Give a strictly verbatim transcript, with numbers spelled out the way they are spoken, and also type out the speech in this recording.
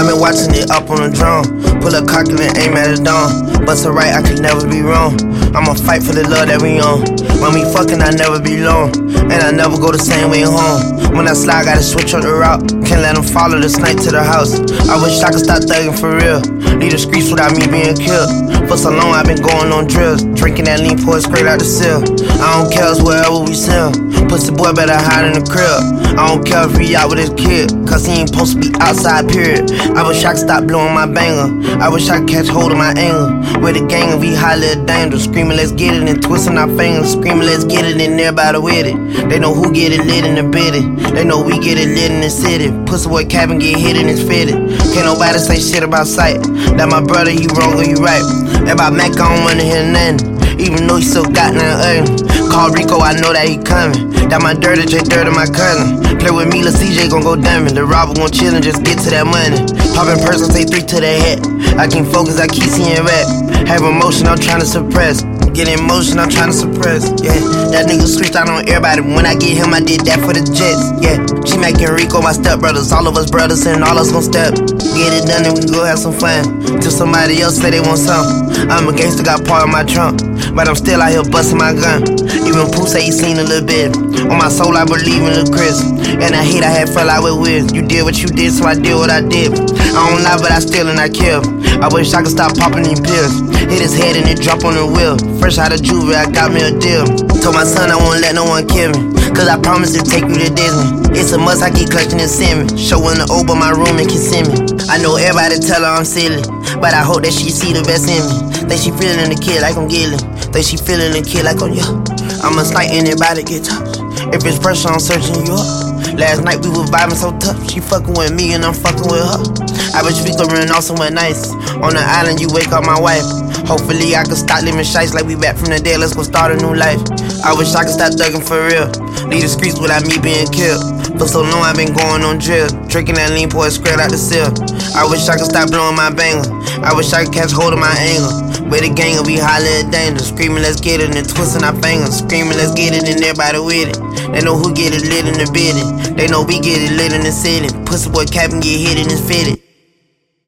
I been watching it up on the drone. Pull a cock and aim at the dawn. Bust it right, I could never be wrong. I'ma fight for the love that we on. When we fucking, I never be alone. And I never go the same way home. When I slide, gotta switch up the route. Can't let them follow the snake to the house. I wish I could stop thugging for real. Leave the streets without me being killed. For so long, I've been going on drills. Drinking that lean, pour it straight out the seal. I don't care, it's wherever we sell. Pussy boy better hide in the crib. I don't care if he out with his kid, cause he ain't supposed to be outside, period. I wish I could stop blowing my banger. I wish I could catch hold of my anger. With the gang and we highly dangerous. Screaming, let's get it, and twisting our fingers. Screaming, let's get it, and everybody with it. They know who get it lit in the biddy. They know we get it lit in the city. Pussy boy cabin get hit and it's fitted. Can't nobody say shit about sight. That my brother, you wrong or you right. About Mac, I don't wanna hear nothing. Even though he still got nothing ugly. Call Rico, I know that he coming. That my dirty J Dirt and my cousin. Play with me, lil' C J gon' go diamond. The robber gon' chill and just get to that money. Poppin' person, take three to the head. I can't focus, I keep seeing red. Have emotion, I'm tryna suppress. Get emotion, I'm tryna suppress. Yeah, that nigga switched out on everybody. When I get him, I did that for the Jets. Yeah, G-Mac and Rico, my stepbrothers. All of us brothers and all us gon' step. Get it done and we go have some fun. Till somebody else say they want something. I'm a gangster, got part of my trunk. But I'm still out here busting my gun. Even Pooh say he seen a little bit. On my soul, I believe in Lil' Chris. And I hate I had fell out with Wiz. You did what you did, so I did what I did. I don't lie, but I steal and I kill. I wish I could stop popping these pills. Hit his head and it drop on the wheel. Fresh out of juvie, I got me a deal. Told my son I won't let no one kill me. Cause I promise to take you to Disney. It's a must, I keep clutching and send me. Showing the open my room and kissing me. I know everybody tell her I'm silly, but I hope that she see the best in me. Think she feeling the kid like I'm Gilly. Think she feeling the kid like I'm yo. I'ma snipe anybody get touched. If it's pressure, I'm searching you up. Last night we was vibing so tough. She fucking with me and I'm fucking with her. I wish we could run off somewhere nice. On the island, you wake up my wife. Hopefully I can stop living shites like we back from the dead. Let's go start a new life. I wish I could stop thugging for real. Leave the streets without me being killed. For so long I've been going on drill. Drinking that lean, pour it straight out the seal. I wish I could stop blowing my banger. I wish I could catch hold of my anger. With the gang and we holler at danger. Screaming let's get it and twisting our fingers. Screaming let's get it and everybody with it. They know who get it lit in the bidding. They know we get it lit in the city. Pussy boy cap and get hit and it's fitted.